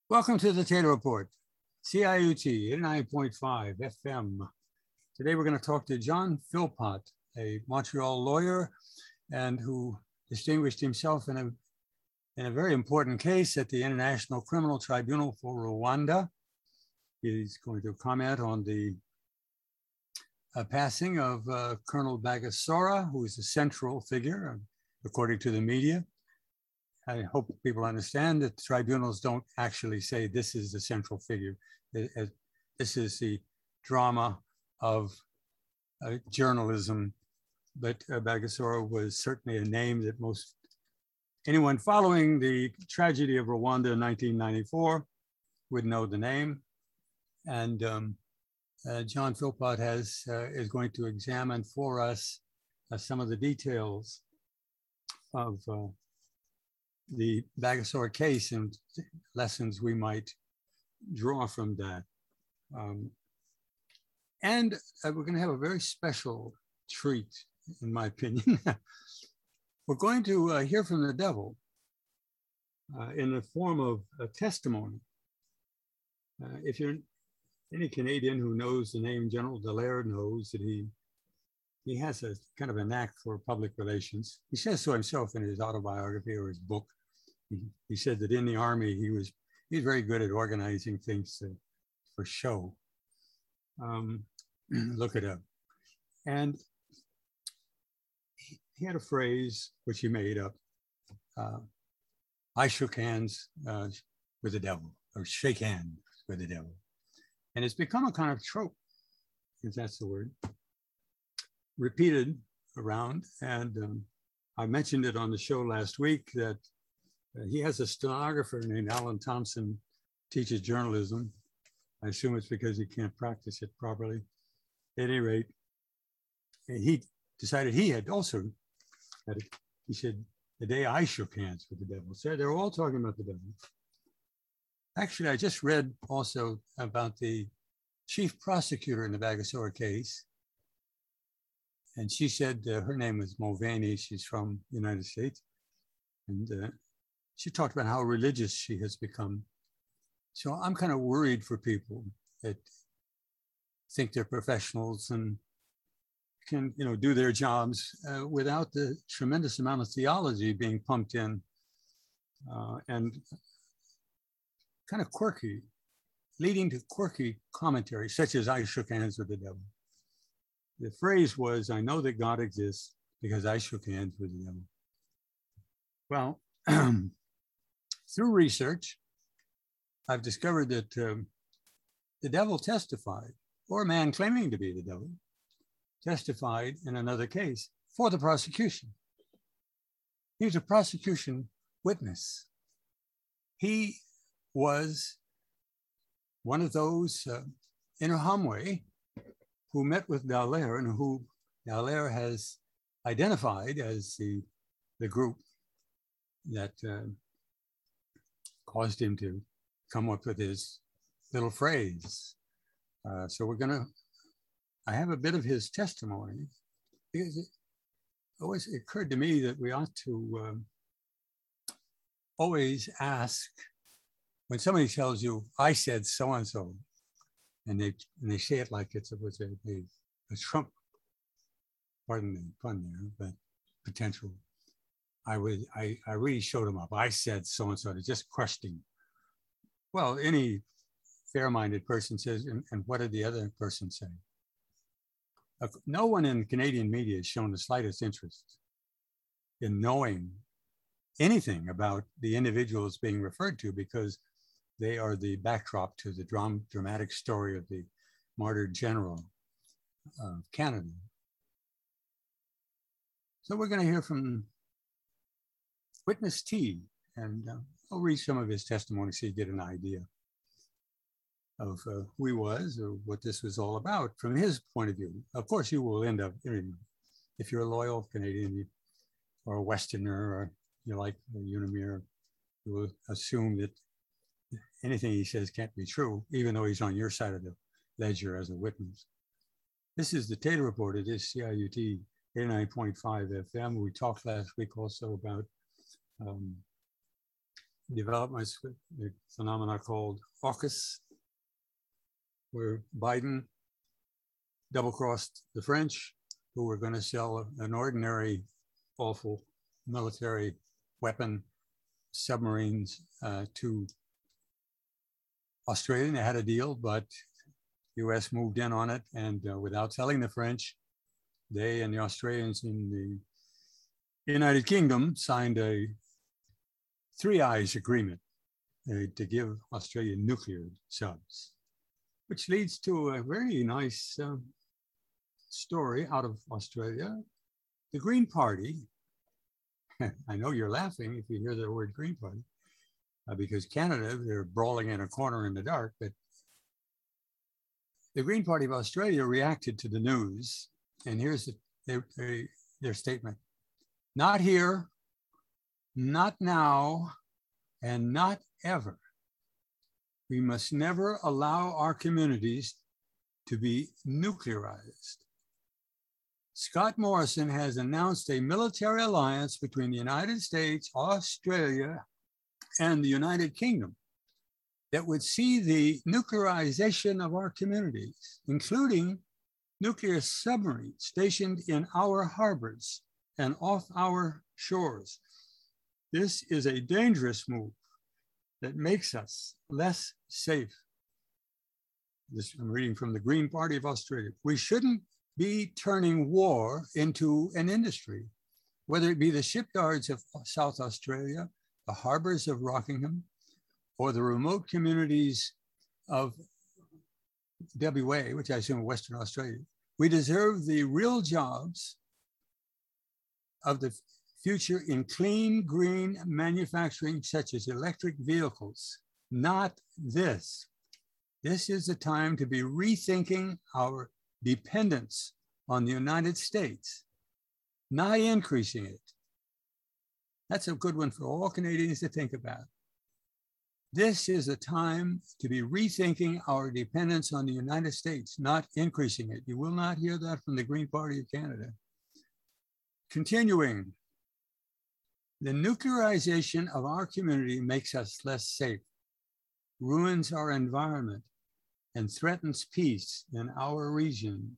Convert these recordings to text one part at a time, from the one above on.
Welcome to the Taylor Report, CIUT 89.5 FM. Today we're going to talk to John Philpott, a Montreal lawyer and who distinguished himself in a very important case at the International Criminal Tribunal for Rwanda. He's going to comment on the passing of Colonel Bagosora, who is a central figure, according to the media. I hope people understand that tribunals don't actually say this is the central figure. This is the drama of journalism, but Bagosora was certainly a name that anyone following the tragedy of Rwanda in 1994 would know the name. And John Philpott is going to examine for us some of the details of the Bagosora case and lessons we might draw from that. And we're going to have a very special treat, in my opinion. We're going to hear from the devil in the form of a testimony. If you're any Canadian who knows the name General Dallaire knows that he has a kind of a knack for public relations. He says so himself in his autobiography or his book. He said that in the Army, he's very good at organizing things for show. Look it up. And he had a phrase which he made up. I shook hands with the devil, or shake hands with the devil. And it's become a kind of trope, if that's the word, repeated around. And I mentioned it on the show last week that he has a stenographer named Alan Thompson, teaches journalism. I assume it's because he can't practice it properly. At any rate, he decided he had also had it. He said, the day I shook hands with the devil. So they're all talking about the devil. Actually, I just read also about the chief prosecutor in the Bagosora case. And she said her name was Mulvaney. She's from the United States. And she talked about how religious she has become. So I'm kind of worried for people that think they're professionals and can, do their jobs without the tremendous amount of theology being pumped in and kind of quirky, leading to quirky commentary, such as I shook hands with the devil. The phrase was, I know that God exists because I shook hands with the devil. Well, through research, I've discovered that the devil testified, or a man claiming to be the devil, testified in another case for the prosecution. He was a prosecution witness. He was one of those in Hamwe who met with Dallaire and who Dallaire has identified as the group that caused him to come up with his little phrase. So I have a bit of his testimony because it always occurred to me that we ought to always ask when somebody tells you, I said so-and-so, and they say it like it was a Trump, pardon the pun there, but potential. I really showed him up. I said so-and-so, it just crushed him. Well, any fair-minded person says, and what did the other person say? No one in Canadian media has shown the slightest interest in knowing anything about the individuals being referred to because they are the backdrop to the dramatic story of the martyred general of Canada. So we're going to hear from Witness T, and I'll read some of his testimony so you get an idea of who he was or what this was all about from his point of view. Of course, you will end up, if you're a loyal Canadian or a Westerner or you like Unimir, you will assume that anything he says can't be true, even though he's on your side of the ledger as a witness. This is the Taylor Report. It is CIUT 89.5 FM. We talked last week also about developments with the phenomena called AUKUS, where Biden double-crossed the French, who were going to sell an ordinary, awful military weapon, submarines, to Australia. And they had a deal, but the US moved in on it, and without telling the French, they and the Australians in the United Kingdom signed a Three Eyes agreement to give Australia nuclear subs, which leads to a very nice story out of Australia. The Green Party, I know you're laughing if you hear the word Green Party, because Canada, they're brawling in a corner in the dark, but the Green Party of Australia reacted to the news, and here's their statement. Not here, not now, and not ever. We must never allow our communities to be nuclearized. Scott Morrison has announced a military alliance between the United States, Australia, and the United Kingdom that would see the nuclearization of our communities, including nuclear submarines stationed in our harbors and off our shores. This is a dangerous move that makes us less safe. This I'm reading from the Green Party of Australia. We shouldn't be turning war into an industry, whether it be the shipyards of South Australia, the harbors of Rockingham, or the remote communities of WA, which I assume Western Australia. We deserve the real jobs of the future in clean, green manufacturing, such as electric vehicles, not this. This is the time to be rethinking our dependence on the United States, not increasing it. That's a good one for all Canadians to think about. This is a time to be rethinking our dependence on the United States, not increasing it. You will not hear that from the Green Party of Canada. Continuing, the nuclearization of our community makes us less safe, ruins our environment, and threatens peace in our region.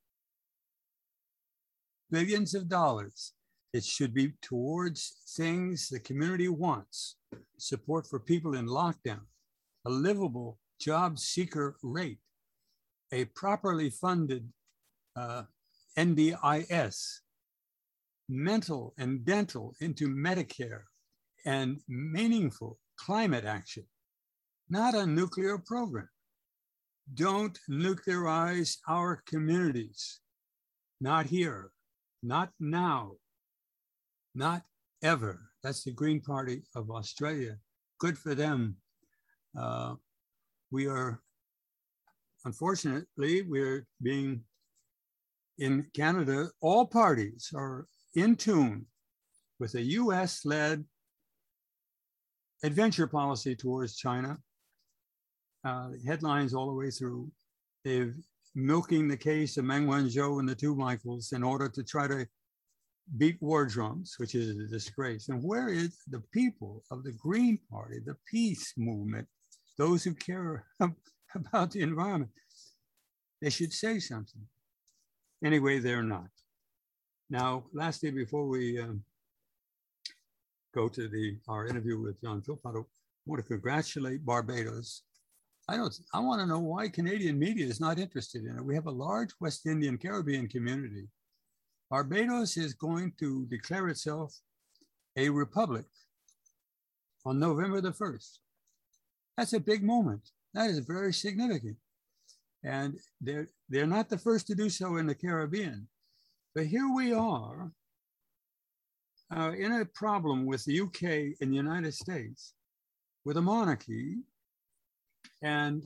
Billions of dollars. It should be towards things the community wants. Support for people in lockdown, a livable job seeker rate, a properly funded NDIS, mental and dental into Medicare, and meaningful climate action, not a nuclear program. Don't nuclearize our communities. Not here, not now, not ever. That's the Green Party of Australia. Good for them. We are, unfortunately, we're being, in Canada, all parties are in tune with a US-led adventure policy towards China. Headlines all the way through. They're milking the case of Meng Wanzhou and the two Michaels in order to try to beat war drums, which is a disgrace. And where is the people of the Green Party, the peace movement, those who care about the environment? They should say something. Anyway, they're not. Now, lastly, before we go to our interview with John Philpott, I want to congratulate Barbados. I want to know why Canadian media is not interested in it. We have a large West Indian Caribbean community. Barbados is going to declare itself a republic on November the 1st. That's a big moment. That is very significant. And they're not the first to do so in the Caribbean. But here we are in a problem with the UK and the United States with a monarchy. And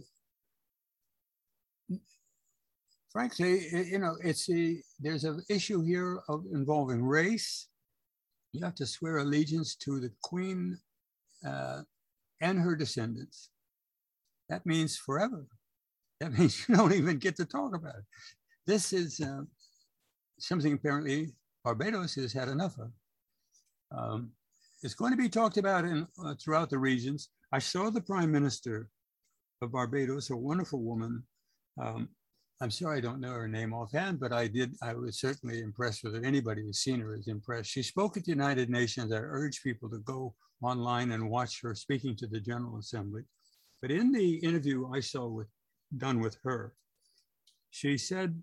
frankly, there's an issue here involving race. You have to swear allegiance to the Queen and her descendants. That means forever. That means you don't even get to talk about it. This is something apparently Barbados has had enough of. it's going to be talked about in throughout the regions. I saw the Prime Minister of Barbados, a wonderful woman. I'm sorry I don't know her name offhand, but I was certainly impressed with her. Anybody who's seen her is impressed. She spoke at the United Nations. I urge people to go online and watch her speaking to the General Assembly. But in the interview I saw done with her, she said,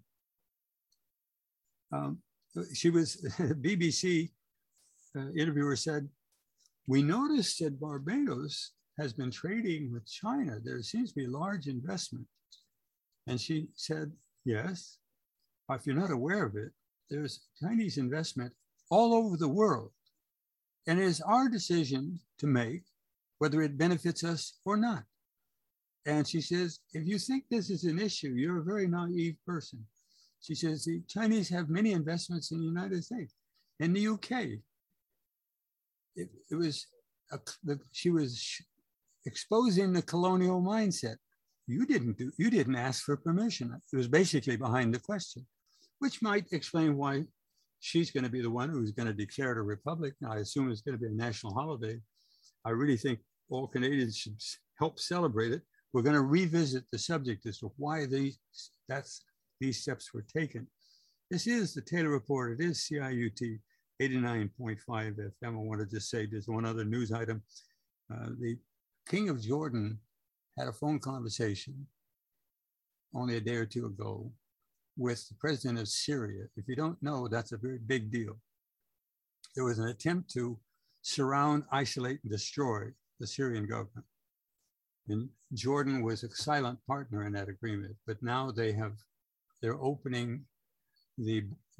she was, BBC interviewer said, we noticed that Barbados has been trading with China. There seems to be large investment. And she said, yes, if you're not aware of it, there's Chinese investment all over the world. And it is our decision to make whether it benefits us or not. And she says, if you think this is an issue, you're a very naive person. She says, the Chinese have many investments in the United States. In the UK, she was exposing the colonial mindset. You didn't ask for permission. It was basically behind the question, which might explain why she's going to be the one who's going to declare it a republic. I assume it's going to be a national holiday. I really think all Canadians should help celebrate it. We're going to revisit the subject as to why these steps were taken. This is the Taylor Report. It is CIUT 89.5 FM. I wanted to say there's one other news item. The King of Jordan had a phone conversation only a day or two ago with the president of Syria. If you don't know, that's a very big deal. There was an attempt to surround, isolate, and destroy the Syrian government. And Jordan was a silent partner in that agreement, but now they're opening the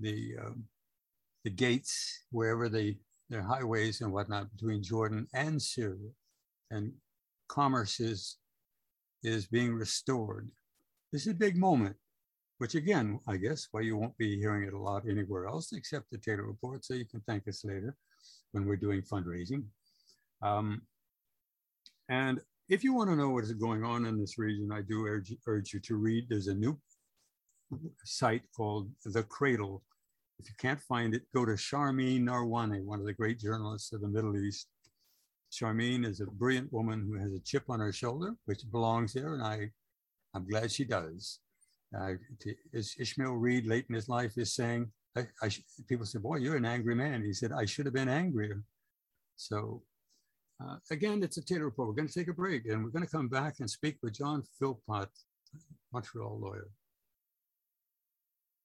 gates wherever there are highways and whatnot between Jordan and Syria, and commerce is being restored. This is a big moment, which again, I guess why you won't be hearing it a lot anywhere else except the Taylor Report, so you can thank us later when we're doing fundraising. And if you want to know what is going on in this region, I do urge you to read. There's a new site called The Cradle. If you can't find it, go to Sharmeen Narwani, one of the great journalists of the Middle East. Sharmeen is a brilliant woman who has a chip on her shoulder, which belongs there, and I'm glad she does. As Ishmael Reed, late in his life, is saying, people say, boy, you're an angry man. He said, I should have been angrier. So again, it's a Taylor Report. We're going to take a break, and we're going to come back and speak with John Philpott, Montreal lawyer.